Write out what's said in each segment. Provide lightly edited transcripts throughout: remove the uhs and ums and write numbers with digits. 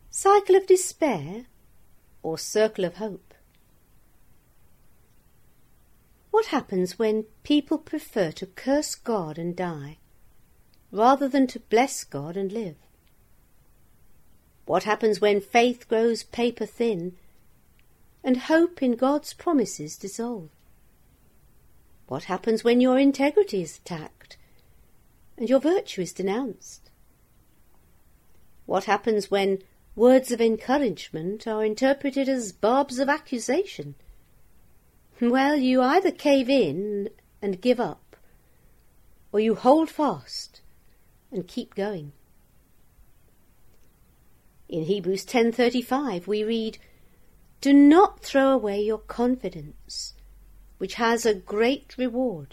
Cycle of despair or circle of hope? What happens when people prefer to curse God and die, rather than to bless God and live? What happens when faith grows paper thin and hope in God's promises dissolve? What happens when your integrity is attacked and your virtue is denounced? What happens when words of encouragement are interpreted as barbs of accusation? Well, you either cave in and give up, or you hold fast and keep going. In Hebrews 10:35 we read, "Do not throw away your confidence, which has a great reward."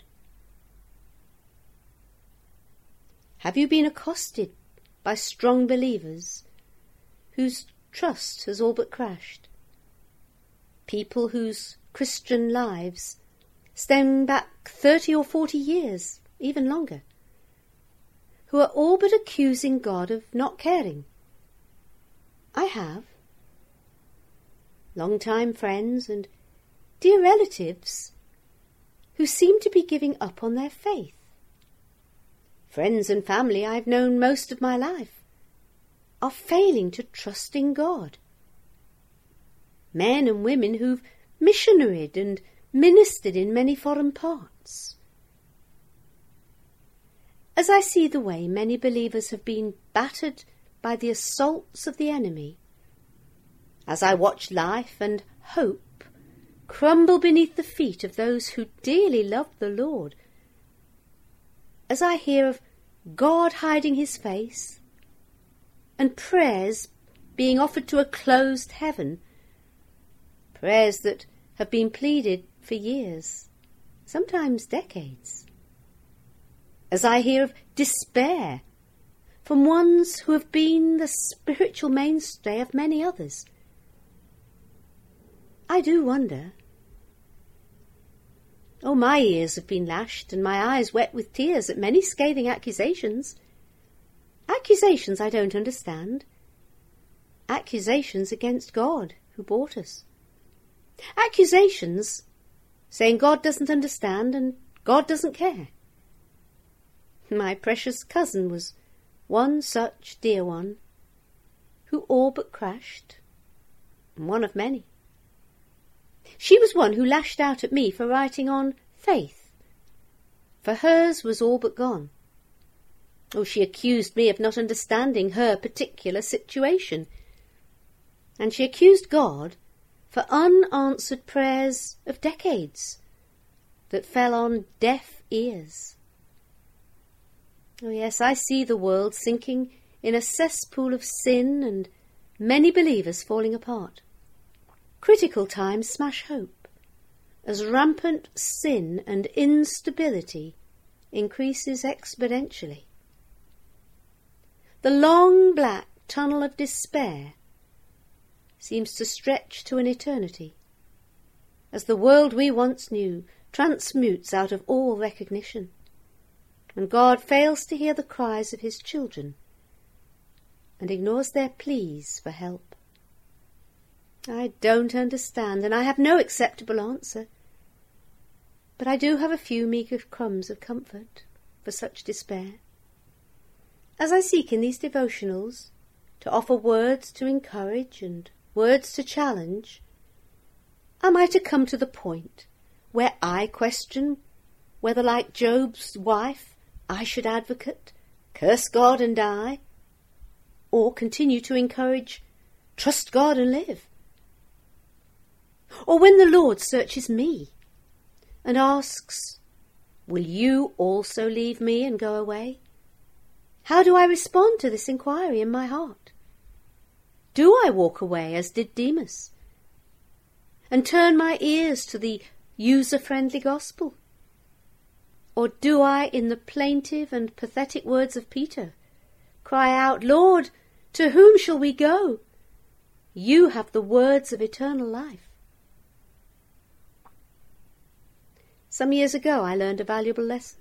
Have you been accosted by strong believers whose trust has all but crashed? People whose Christian lives stem back 30 or 40 years, even longer, who are all but accusing God of not caring. I have. Long-time friends and dear relatives who seem to be giving up on their faith. Friends and family I've known most of my life are failing to trust in God. Men and women who've missionaried and ministered in many foreign parts. As I see the way many believers have been battered by the assaults of the enemy, as I watch life and hope crumble beneath the feet of those who dearly love the Lord, as I hear of God hiding his face and prayers being offered to a closed heaven, prayers that have been pleaded for years, sometimes decades. As I hear of despair from ones who have been the spiritual mainstay of many others, I do wonder. Oh, my ears have been lashed and my eyes wet with tears at many scathing accusations. Accusations I don't understand. Accusations against God who bought us. Accusations saying God doesn't understand and God doesn't care. My precious cousin was one such dear one who all but crashed, and one of many. She was one who lashed out at me for writing on faith, for hers was all but gone. Oh, she accused me of not understanding her particular situation, and she accused God for unanswered prayers of decades that fell on deaf ears. Oh yes, I see the world sinking in a cesspool of sin and many believers falling apart. Critical times smash hope, as rampant sin and instability increases exponentially. The long black tunnel of despair seems to stretch to an eternity, as the world we once knew transmutes out of all recognition, and God fails to hear the cries of his children and ignores their pleas for help. I don't understand, and I have no acceptable answer, but I do have a few meagre crumbs of comfort for such despair. As I seek in these devotionals to offer words to encourage and words to challenge, am I to come to the point where I question whether, like Job's wife, I should advocate, curse God and die, or continue to encourage, trust God and live? Or when the Lord searches me and asks, will you also leave me and go away? How do I respond to this inquiry in my heart? Do I walk away as did Demas and turn my ears to the user-friendly gospel? Or do I, in the plaintive and pathetic words of Peter, cry out, Lord, to whom shall we go? You have the words of eternal life. Some years ago I learned a valuable lesson.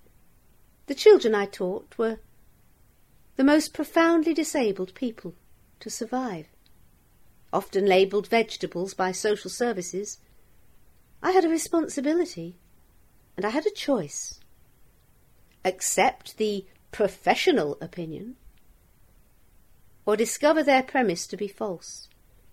The children I taught were the most profoundly disabled people to survive. Often labelled vegetables by social services, I had a responsibility and I had a choice. Accept the professional opinion or discover their premise to be false.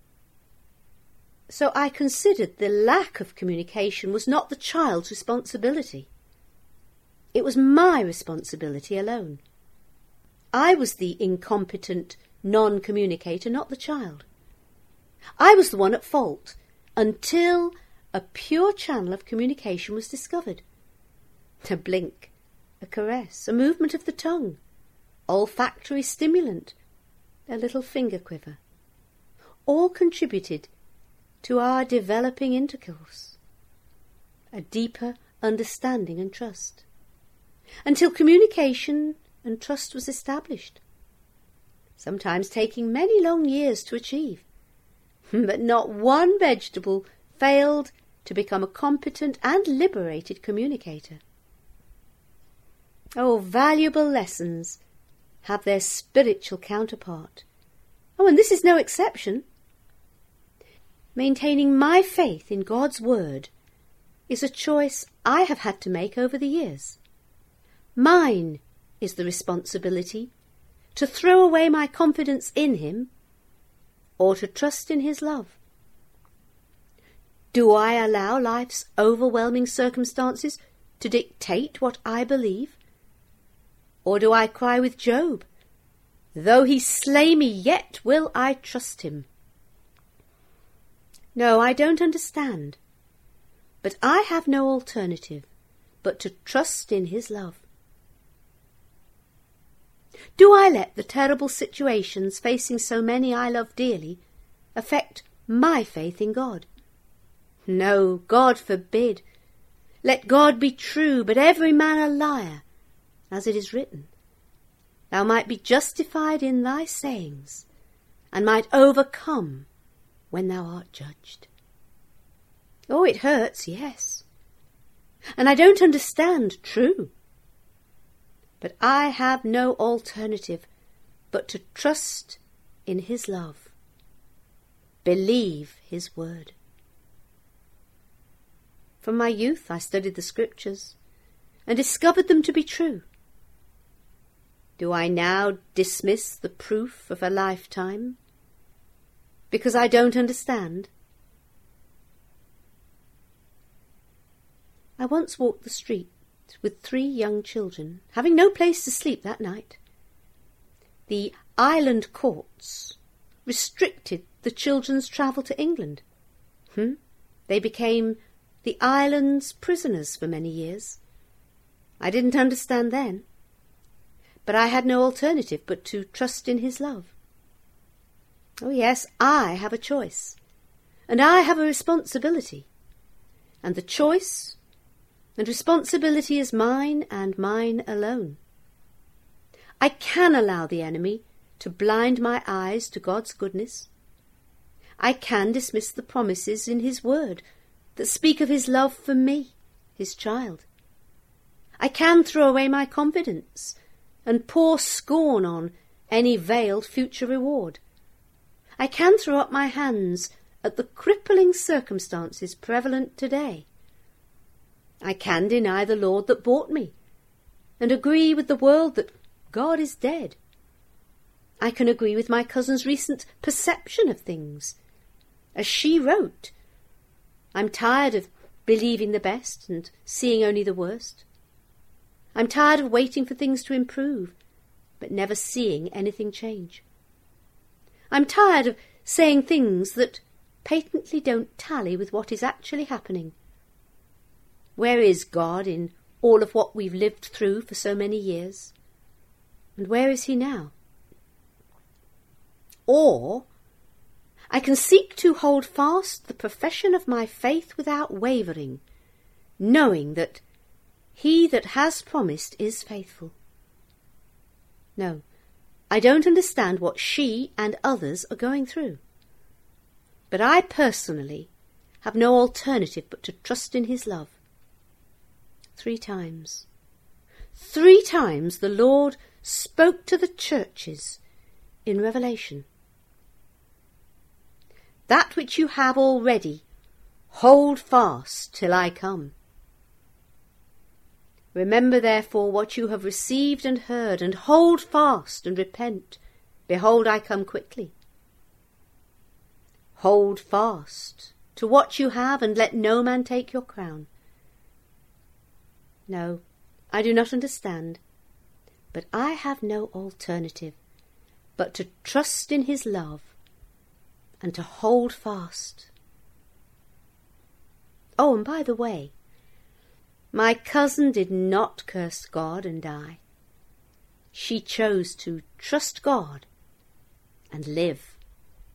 So I considered the lack of communication was not the child's responsibility. It was my responsibility alone. I was the incompetent non-communicator, not the child. I was the one at fault until a pure channel of communication was discovered. A blink, a caress, a movement of the tongue, olfactory stimulant, a little finger quiver, all contributed to our developing intercourse, a deeper understanding and trust, until communication and trust was established, sometimes taking many long years to achieve. But not one vegetable failed to become a competent and liberated communicator. Oh, valuable lessons have their spiritual counterpart. Oh, and this is no exception. Maintaining my faith in God's word is a choice I have had to make over the years. Mine is the responsibility to throw away my confidence in him or to trust in his love. Do I allow life's overwhelming circumstances to dictate what I believe? Or do I cry with Job, "Though he slay me, yet will I trust him"? No, I don't understand, but I have no alternative but to trust in his love. Do I let the terrible situations facing so many I love dearly affect my faith in God? No, God forbid. Let God be true, but every man a liar, as it is written. Thou might be justified in thy sayings, and might overcome when thou art judged. Oh, it hurts, yes. And I don't understand, true. But I have no alternative but to trust in his love, believe his word. From my youth I studied the scriptures and discovered them to be true. Do I now dismiss the proof of a lifetime because I don't understand? I once walked the street with 3 young children, having no place to sleep that night. The island courts restricted the children's travel to England. They became the island's prisoners for many years. I didn't understand then, but I had no alternative but to trust in his love. Oh yes, I have a choice, and I have a responsibility, and the choice and responsibility is mine and mine alone. I can allow the enemy to blind my eyes to God's goodness. I can dismiss the promises in his word that speak of his love for me, his child. I can throw away my confidence and pour scorn on any veiled future reward. I can throw up my hands at the crippling circumstances prevalent today. I can deny the Lord that bought me and agree with the world that God is dead. I can agree with my cousin's recent perception of things. As she wrote, I'm tired of believing the best and seeing only the worst. I'm tired of waiting for things to improve, but never seeing anything change. I'm tired of saying things that patently don't tally with what is actually happening. Where is God in all of what we've lived through for so many years? And where is he now? Or I can seek to hold fast the profession of my faith without wavering, knowing that he that has promised is faithful. No, I don't understand what she and others are going through, but I personally have no alternative but to trust in his love. 3 times. 3 times the Lord spoke to the churches in Revelation. that which you have already, hold fast till I come. Remember therefore what you have received and heard, and hold fast and repent. Behold, I come quickly. Hold fast to what you have, and let no man take your crown. No, I do not understand, but I have no alternative but to trust in his love and to hold fast. Oh, and by the way, my cousin did not curse God and die. She chose to trust God and live.